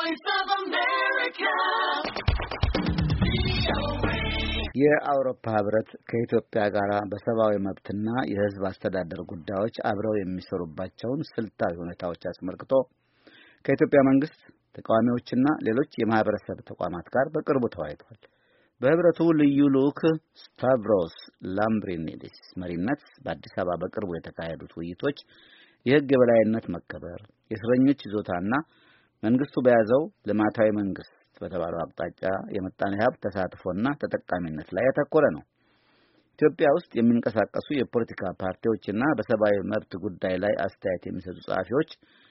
Voice of America. የአውሮፓ ህብረት ከኢትዮጵያ ጋር በሰብአዊ መብትና የህዝብ አስተዳደር ጉዳዮች አብረው የሚሰሩባቸውን ስልታዊ ሁኔታዎች አስመልክቶ ከኢትዮጵያ መንግስት ተቃዋሚዎችና ሌሎች የማህበረሰብ ተቋማት ጋር በቅርቡ ተወያይቷል። በህብረቱ ልዩ ልዑክ ስታቭሮስ ላምብሪኒዲስ መሪነት በአዲስ አበባ በቅርቡ የተካሄዱት ውይይቶች የህግ የበላይነት መከበር፣ የእስረኞች ይዞታና መንግስቱ በያዘው ልማታዊ መንግስት በተባለው አቅጣጫ የመጣኔ ሀብት ተሳትፎና ተጠቃሚነት ላይ ያተኮረ ነው። ኢትዮጵያ ውስጥ የሚንቀሳቀሱ የፖለቲካ ፓርቲዎችና በሰብአዊ መብት ጉዳይ ላይ አስተያየት የሚሰጡ ጸሐፊዎች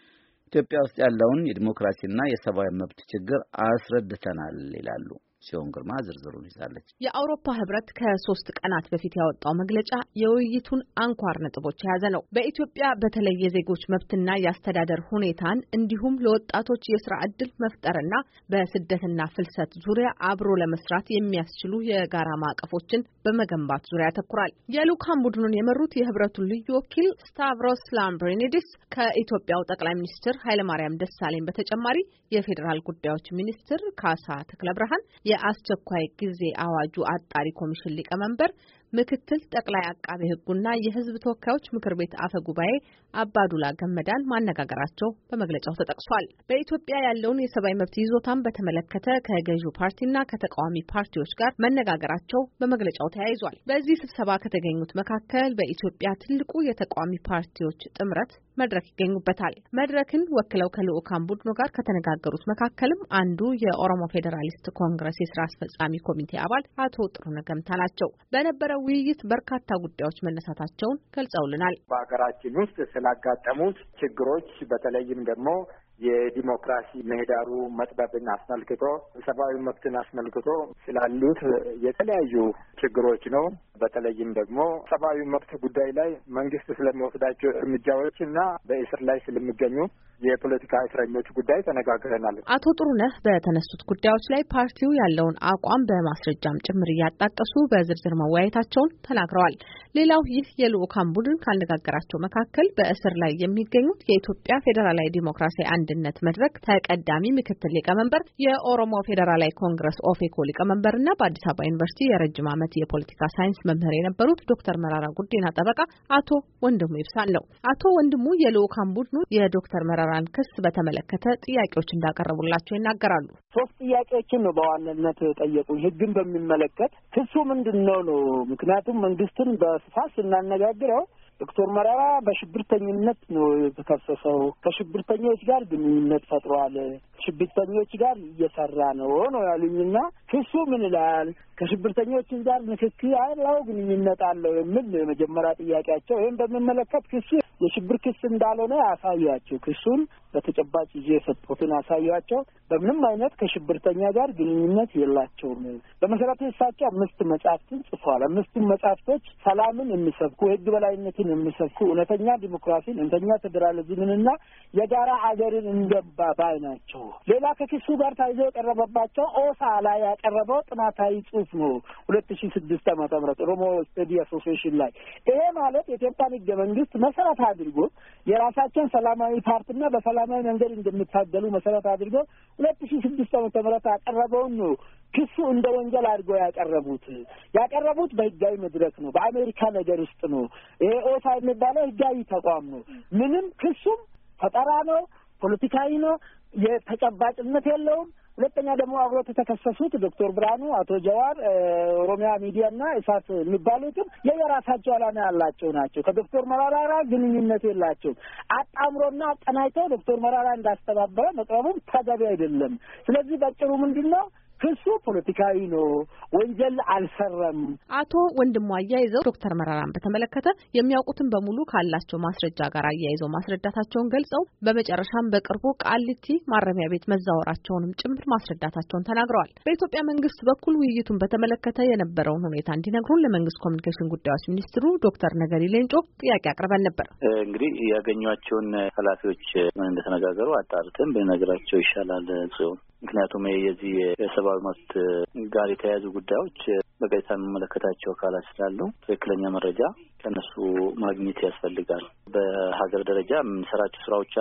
ኢትዮጵያ ውስጥ ያለውን የዲሞክራሲና የሰብአዊ መብት ችግር አስረድተናል ይላሉ። ሲሆን ግርማ ዝርዝሩን ይዛለች። የአውሮፓ ህብረት ከ3 ቀናት በፊት ያወጣው መግለጫ የውይይቱን አንኳር ነጥቦች የያዘ ነው። በኢትዮጵያ በተለይ የዜጎች መብትና የአስተዳደር ሁኔታን እንዲሁም ለወጣቶች የስራ ዕድል መፍጠርና በስደትና ፍልሰት ዙሪያ አብሮ ለመስራት የሚያስችሉ የጋራ ማዕቀፎችን በመገንባት ዙሪያ ያተኩራል። የልዑካን ቡድኑን የመሩት የህብረቱ ልዩ ወኪል ስታቭሮስ ላምብሪኒዲስ ከኢትዮጵያው ጠቅላይ ሚኒስትር ኃይለማርያም ደሳለኝ በተጨማሪ የፌዴራል ጉዳዮች ሚኒስትር ካሳ ተክለ ብርሃን፣ የአስቸኳይ ጊዜ አዋጁ አጣሪ ኮሚሽን ሊቀመንበር ምክትል ጠቅላይ አቃቤ ህጉና የህዝብ ተወካዮች ምክር ቤት አፈ ጉባኤ አባዱላ ገመዳን ማነጋገራቸው በመግለጫው ተጠቅሷል። በኢትዮጵያ ያለውን የሰብአዊ መብት ይዞታን በተመለከተ ከገዢው ፓርቲና ከተቃዋሚ ፓርቲዎች ጋር መነጋገራቸው በመግለጫው ተያይዟል። በዚህ ስብሰባ ከተገኙት መካከል በኢትዮጵያ ትልቁ የተቃዋሚ ፓርቲዎች ጥምረት መድረክ ይገኙበታል። መድረክን ወክለው ከልዑካን ቡድኑ ጋር ከተነጋገሩት መካከልም አንዱ የኦሮሞ ፌዴራሊስት ኮንግረስ የስራ አስፈጻሚ ኮሚቴ አባል አቶ ጥሩነህ ገምታ ናቸው። በነበረው ውይይት በርካታ ጉዳዮች መነሳታቸውን ገልጸውልናል። በሀገራችን ውስጥ ስላጋጠሙት ችግሮች በተለይም ደግሞ የዲሞክራሲ ምህዳሩ መጥበብን አስመልክቶ ሰብአዊ መብትን አስመልክቶ ስላሉት የተለያዩ ችግሮች ነው። በተለይም ደግሞ ሰብአዊ መብት ጉዳይ ላይ መንግስት ስለሚወስዳቸው እርምጃዎች እና በእስር ላይ ስለሚገኙ የፖለቲካ እስረኞች ጉዳይ ተነጋግረናል። አቶ ጥሩነህ በተነሱት ጉዳዮች ላይ ፓርቲው ያለውን አቋም በማስረጃም ጭምር እያጣቀሱ በዝርዝር መወያየታቸውን ተናግረዋል። ሌላው ይህ የልዑካን ቡድን ካነጋገራቸው መካከል በእስር ላይ የሚገኙት የኢትዮጵያ ፌዴራላዊ ዲሞክራሲያዊ አንድነት መድረክ ተቀዳሚ ምክትል ሊቀመንበር፣ የኦሮሞ ፌዴራላዊ ኮንግረስ ኦፌኮ ሊቀመንበርና በአዲስ አበባ ዩኒቨርሲቲ የረጅም ዓመት የፖለቲካ ሳይንስ መምህር የነበሩት ዶክተር መራራ ጉዲና ጠበቃ አቶ ወንድሙ ይብሳል ነው። አቶ ወንድሙ የልዑካን ቡድኑ የዶክተር መራራን ክስ በተመለከተ ጥያቄዎች እንዳቀረቡላቸው ይናገራሉ። 3 ጥያቄዎችን ነው በዋናነት ጠየቁኝ። ህግን በሚመለከት ክሱ ምንድነው ነው? ምክንያቱም መንግስትን በስፋት ስናነጋግረው ዶክተር መራራ በሽብርተኝነት ነው የተከሰሰው፣ ከሽብርተኞች ጋር ግንኙነት ፈጥሯል፣ ሽብርተኞች ጋር እየሰራ ነው ያሉኝና ክሱ ምን ይላል? ከሽብርተኞች ጋር ንክኪ ያለው ግንኙነት አለው የሚል የመጀመሪያ ጥያቄያቸው። ይሄን በሚመለከት ክሱ የሽብር ክስ እንዳልሆነ ያሳያቸው፣ ክሱን በተጨባጭ ይዤ የሰጡትን ያሳያቸው። በምንም አይነት ከሽብርተኛ ጋር ግንኙነት የላቸውም። በመሰረቱ እሳቸው 5 መጽሐፍትን ጽፏል። 5 መጽሐፍቶች ሰላምን የሚሰብኩ፣ ህግ በላይነትን የሚሰብኩ፣ እውነተኛ ዲሞክራሲን፣ እውነተኛ ፌዴራሊዝምንና የጋራ ሀገርን እንገባ ባይ ናቸው። ሌላ ከክሱ ጋር ታይዞ የቀረበባቸው ኦሳ ላይ ያቀረበው ጥናታዊ ጽሑፍ ነው 2006 ዓ.ም ኦሮሞ ስቴዲ አሶሲዬሽን ላይ። ይሄ ማለት የኢትዮጵያን ህገ መንግስት መሰረት አድርጎ የራሳቸውን ሰላማዊ ፓርቲና በሰላማዊ መንገድ እንደሚታገሉ መሰረት አድርጎ 2006 ዓ.ም ያቀረበውን ነው ክሱ እንደ ወንጀል አድርገው ያቀረቡት በህጋዊ መድረክ ነው፣ በአሜሪካ ነገር ውስጥ ነው። ይሄ ኦሳ የሚባለው ህጋዊ ተቋም ነው። ምንም ክሱም ፈጠራ ነው፣ ፖለቲካዊ ነው፣ የተጨባጭነት የለውም። ሁለተኛ ደግሞ አብሮት የተከሰሱት ዶክተር ብርሃኑ፣ አቶ ጀዋር፣ ኦሮሚያ ሚዲያና እሳት የሚባሉትም የራሳቸው ዓላማ ያላቸው ናቸው። ከዶክተር መራራ ግንኙነት የላቸውም። አጣምሮና አቀናጅተው ዶክተር መራራ እንዳስተባበረ መቅረቡም ተገቢ አይደለም። ስለዚህ በጭሩ ምንድነው ክሱ ፖለቲካዊ ነው፣ ወንጀል አልሰረም። አቶ ወንድሙ አያይዘው ዶክተር መራራን በተመለከተ የሚያውቁትን በሙሉ ካላቸው ማስረጃ ጋር አያይዘው ማስረዳታቸውን ገልጸው በመጨረሻም በቅርቡ ቃሊቲ ማረሚያ ቤት መዛወራቸውንም ጭምር ማስረዳታቸውን ተናግረዋል። በኢትዮጵያ መንግስት በኩል ውይይቱን በተመለከተ የነበረውን ሁኔታ እንዲነግሩን ለመንግስት ኮሚኒኬሽን ጉዳዮች ሚኒስትሩ ዶክተር ነገሪ ሌንጮ ጥያቄ አቅርበን ነበር። እንግዲህ ያገኟቸውን ኃላፊዎች ምን እንደተነጋገሩ አጣርተን በነገራቸው ይሻላል ጽዮን። ምክንያቱም የዚህ የሰብአዊ መብት ጋር የተያያዙ ጉዳዮች በቀጥታ የሚመለከታቸው አካላት ስላሉ ትክክለኛ መረጃ ከነሱ ማግኘት ያስፈልጋል። በሀገር ደረጃ የምንሰራቸው ስራዎች አሉ።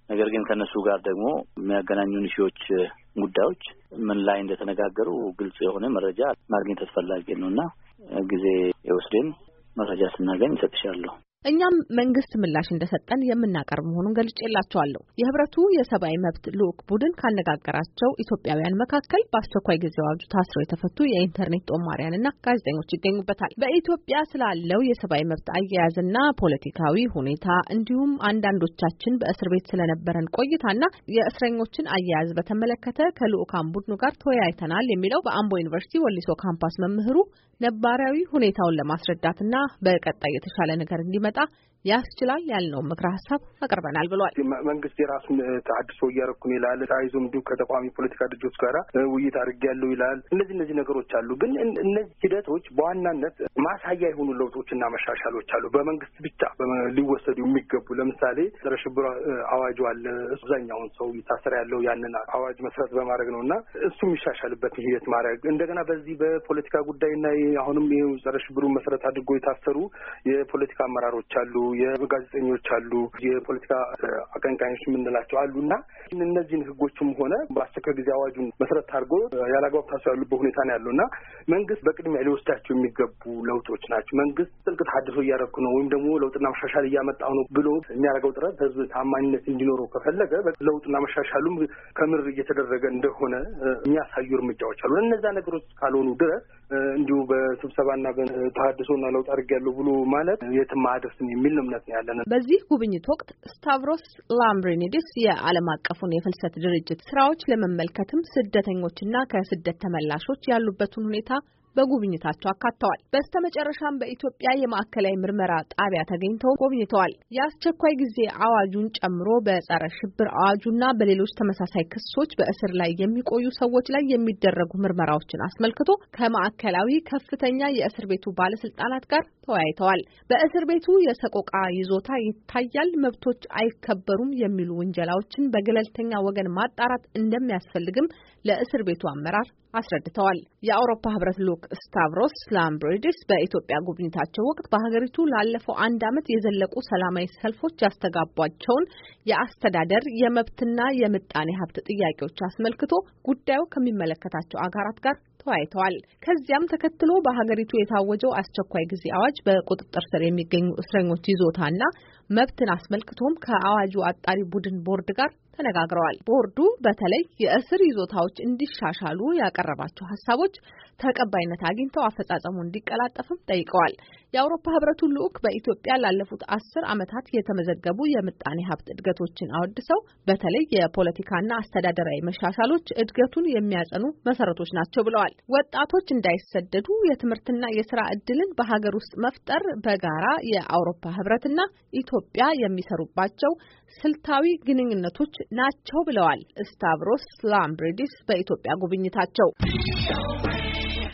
ነገር ግን ከነሱ ጋር ደግሞ የሚያገናኙን ሺዎች ጉዳዮች ምን ላይ እንደተነጋገሩ ግልጽ የሆነ መረጃ ማግኘት አስፈላጊ ነውና ጊዜ የወስደን መረጃ ስናገኝ እንሰጥሻለሁ። እኛም መንግስት ምላሽ እንደሰጠን የምናቀርብ መሆኑን ገልጬላቸዋለሁ። የህብረቱ የሰብአዊ መብት ልዑክ ቡድን ካነጋገራቸው ኢትዮጵያውያን መካከል በአስቸኳይ ጊዜ አዋጁ ታስረው የተፈቱ የኢንተርኔት ጦማሪያንና ጋዜጠኞች ይገኙበታል። በኢትዮጵያ ስላለው የሰብአዊ መብት አያያዝና ፖለቲካዊ ሁኔታ እንዲሁም አንዳንዶቻችን በእስር ቤት ስለነበረን ቆይታና የእስረኞችን አያያዝ በተመለከተ ከልዑካን ቡድኑ ጋር ተወያይተናል የሚለው በአምቦ ዩኒቨርሲቲ ወሊሶ ካምፓስ መምህሩ ነባራዊ ሁኔታውን ለማስረዳትና በቀጣይ የተሻለ ነገር እንዲመጣ ያስችላል ያልነው ምክረ ሀሳብ አቀርበናል ብሏል። መንግስት የራሱን ተሐድሶ እያረኩን ይላል። ታይዞም እንዲሁ ከተቋሚ ፖለቲካ ድርጅቶች ጋር ውይይት አድርጌያለሁ ይላል። እነዚህ ነገሮች አሉ። ግን እነዚህ ሂደቶች በዋናነት ማሳያ የሆኑ ለውጦችና መሻሻሎች አሉ። በመንግስት ብቻ ሊወሰዱ የሚገቡ ለምሳሌ ጸረ ሽብር አዋጁ አለ። አብዛኛውን ሰው ይታሰር ያለው ያንን አዋጅ መሰረት በማድረግ ነውና እሱ የሚሻሻልበት ሂደት ማድረግ እንደገና በዚህ በፖለቲካ ጉዳይና አሁንም ይሄው ጸረ ሽብሩን መሰረት አድርጎ የታሰሩ የፖለቲካ አመራሮች አሉ፣ የጋዜጠኞች አሉ፣ የፖለቲካ አቀንቃኞች የምንላቸው አሉና እነዚህን ህጎችም ሆነ በአስቸኳይ ጊዜ አዋጁን መሰረት አድርጎ ያላግባብ ታስረው ያሉበት ሁኔታ ነው ያለውና መንግስት በቅድሚያ ሊወስዳቸው የሚገቡ ለውጦች ናቸው። መንግስት ጥልቅ ተሐድሶ እያደረኩ ነው ወይም ደግሞ ለውጥና መሻሻል እያመጣሁ ነው ብሎ የሚያደርገው ጥረት ህዝብ ታማኝነት እንዲኖረው ከፈለገ ለውጥና መሻሻሉም ከምር እየተደረገ እንደሆነ የሚያሳዩ እርምጃዎች አሉ። እነዛ ነገሮች ካልሆኑ ድረስ እንዲሁ በስብሰባና በተሐድሶና ለውጥ አድርጌያለሁ ብሎ ማለት የትም አያደርስም የሚል እምነት ነው ያለን። በዚህ ጉብኝት ወቅት ስታቭሮስ ላምብሪኒዲስ የዓለም አቀፉን የፍልሰት ድርጅት ስራዎች ለመመልከትም ስደተኞችና ከስደት ተመላሾች ያሉበትን ሁኔታ በጉብኝታቸው አካተዋል። በስተመጨረሻም በኢትዮጵያ የማዕከላዊ ምርመራ ጣቢያ ተገኝተው ጎብኝተዋል። የአስቸኳይ ጊዜ አዋጁን ጨምሮ በጸረ ሽብር አዋጁና በሌሎች ተመሳሳይ ክሶች በእስር ላይ የሚቆዩ ሰዎች ላይ የሚደረጉ ምርመራዎችን አስመልክቶ ከማዕከላዊ ከፍተኛ የእስር ቤቱ ባለስልጣናት ጋር ተወያይተዋል። በእስር ቤቱ የሰቆቃ ይዞታ ይታያል፣ መብቶች አይከበሩም የሚሉ ውንጀላዎችን በገለልተኛ ወገን ማጣራት እንደሚያስፈልግም ለእስር ቤቱ አመራር አስረድተዋል። የአውሮፓ ህብረት ልዑክ ስታቭሮስ ላምብሪኒዲስ በኢትዮጵያ ጉብኝታቸው ወቅት በሀገሪቱ ላለፈው 1 ዓመት የዘለቁ ሰላማዊ ሰልፎች ያስተጋቧቸውን የአስተዳደር የመብትና የምጣኔ ሀብት ጥያቄዎች አስመልክቶ ጉዳዩ ከሚመለከታቸው አገራት ጋር ተወያይተዋል። ከዚያም ተከትሎ በሀገሪቱ የታወጀው አስቸኳይ ጊዜ አዋጅ በቁጥጥር ስር የሚገኙ እስረኞች ይዞታና መብትን አስመልክቶም ከአዋጁ አጣሪ ቡድን ቦርድ ጋር ተነጋግረዋል። ቦርዱ በተለይ የእስር ይዞታዎች እንዲሻሻሉ ያቀረባቸው ሀሳቦች ተቀባይነት አግኝተው አፈጻጸሙ እንዲቀላጠፍም ጠይቀዋል። የአውሮፓ ህብረቱ ልዑክ በኢትዮጵያ ላለፉት 10 ዓመታት የተመዘገቡ የምጣኔ ሀብት እድገቶችን አወድሰው በተለይ የፖለቲካና አስተዳደራዊ መሻሻሎች እድገቱን የሚያጸኑ መሰረቶች ናቸው ብለዋል። ወጣቶች እንዳይሰደዱ የትምህርትና የስራ እድልን በሀገር ውስጥ መፍጠር በጋራ የአውሮፓ ህብረትና ኢትዮጵያ የሚሰሩባቸው ስልታዊ ግንኙነቶች ናቸው ብለዋል ስታቭሮስ ላምብሪኒዲስ በኢትዮጵያ ጉብኝታቸው።